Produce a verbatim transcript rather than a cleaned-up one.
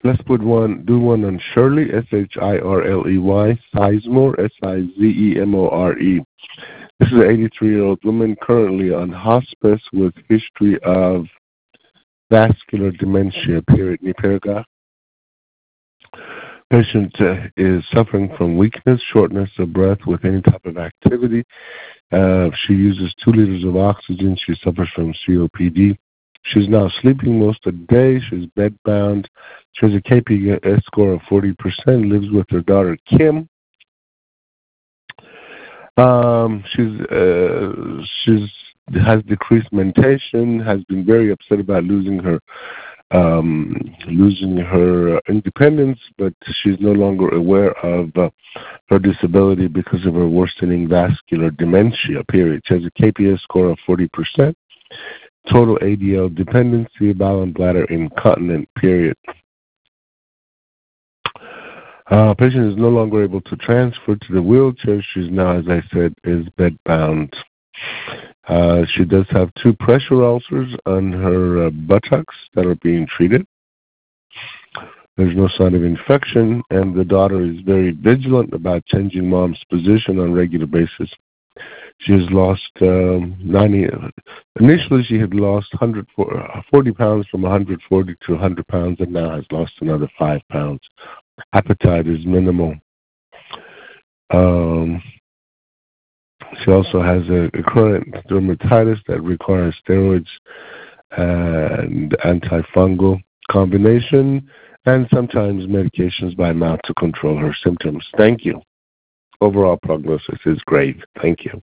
Let's put one, do one on Shirley, S H I R L E Y, Sizemore, S I Z E M O R E. This is an eighty-three-year-old woman currently on hospice with history of vascular dementia, period, Niperaga. Patient uh, is suffering from weakness, shortness of breath with any type of activity. Uh, she uses two liters of oxygen. She suffers from C O P D. She's now sleeping most of the day. She's bedbound. She has a K P S score of forty percent, lives with her daughter, Kim. Um, she's uh, she's has decreased mentation, has been very upset about losing her um, losing her independence, but she's no longer aware of uh, her disability because of her worsening vascular dementia, period. She has a K P S score of forty percent, total A D L dependency, bowel and bladder incontinent, period. Uh, patient is no longer able to transfer to the wheelchair. She's now, as I said, is bedbound. Uh, she does have two pressure ulcers on her uh, buttocks that are being treated. There's no sign of infection, and the daughter is very vigilant about changing mom's position on a regular basis. She has lost um, ninety. Initially, she had lost one hundred forty pounds from one hundred forty to one hundred pounds, and now has lost another five pounds. Appetite is minimal. Um, she also has a, a current dermatitis that requires steroids and antifungal combination, and sometimes medications by mouth to control her symptoms. Thank you. Overall prognosis is great. Thank you.